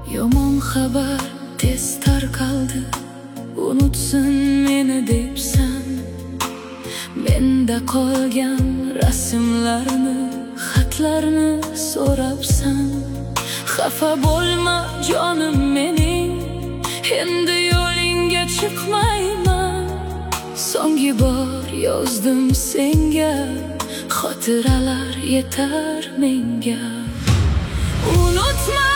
Yomon xabar tez tarqaldi, unutsin meni debsan. Menda qolgan rasmlarni, xatlarni so'rabsan. Xafa bo'lma jonim mening, endi yo'lingga chiqmayman. So'nggi bor yozdim senga, xotiralar yetar menga. Unutma